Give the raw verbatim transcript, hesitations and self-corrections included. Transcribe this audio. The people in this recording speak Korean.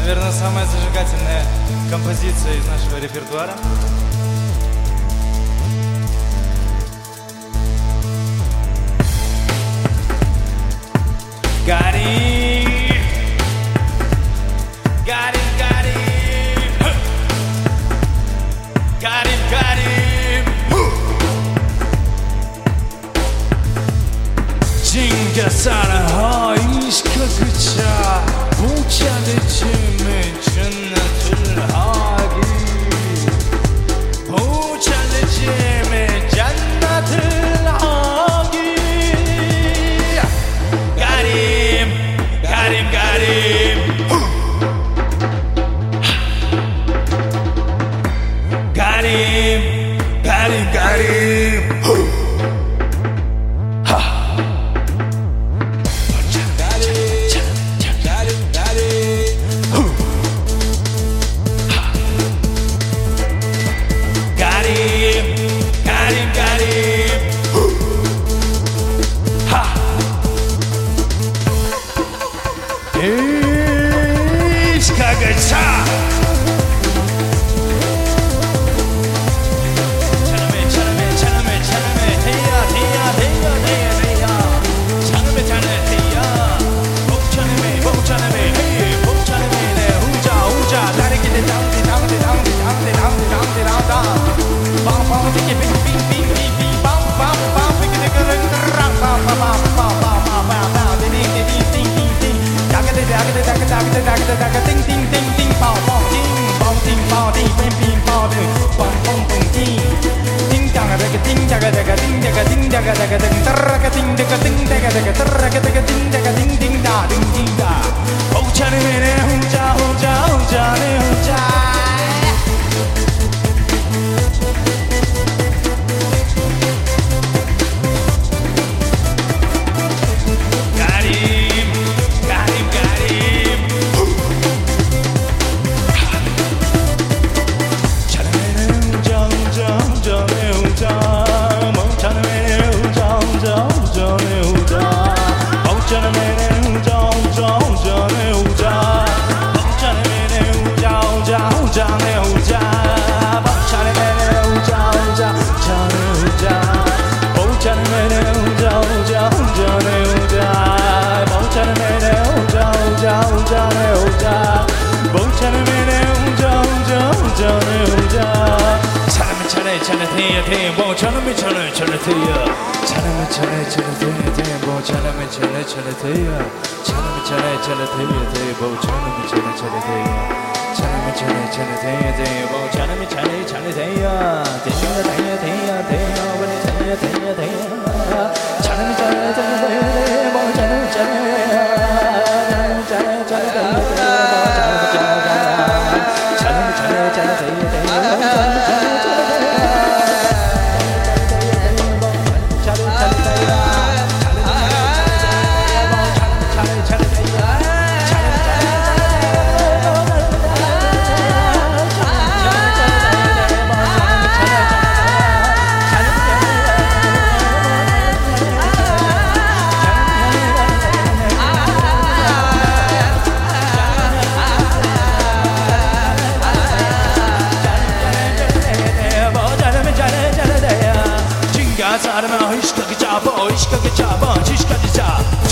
Наверное, самая зажигательная композиция из нашего репертуара. Got it, got it, got it, got it, got it. 진가 사랑하 이시카 그차 부차를 춤을 춘나 들하기 부차를 춤을 잔나 들하기 가림 가림 가림 가림 가림 가림 이스카가차 차나메 차나메 차나메 차나메 대야 대야 대야 대야 대야 차나메 차나메 대야 복차나메 복차나메 헤이 복차나메 내 후자 후자 다리기대 당대 당대 당대 당대 당대 당대 당다 빵빵 띠기 빙빙빙빙빙 빵빵빵 빙기대 그릉 드랑 빵빵빵빵빵빵빵 띵띵띵띵띵띵 야게대 야게대 야게대 야게대 야게대 야게대 띵띵띵띵 빵빵띵 빵띵 빵띵 빙빙 빵띵 빵빵빵띵 띵땅아다가 띵다가다가 띵다가 띵다가다가 띵따라가 띵다가 띵다가다가 따라가다가 띵다가 띵띵다 띵띵다 호자네 내 호자 호자 호자 내 호자 차나메 차나메 뭐 차나메 차나메 차나테야 차나메 차나메 차나테야 뭐 차나메 차나메 차나테야 차나메 차나메 차나테야 뭐 차나메 차나메 차나테야 차나메 차나메 차나테야 뭐 차나메 차나메 차나테야 대야 대야 대야 대야 뭐 대야 대야 대야 차나메 차나메 차나테야 뭐 차나메 차나메 차나메 차나메 차나테야 뭐 차나메 차나메 차나메 차나메 차나테야 사람아 이시카게 잡아 이시카게 잡아 지시카게 잡아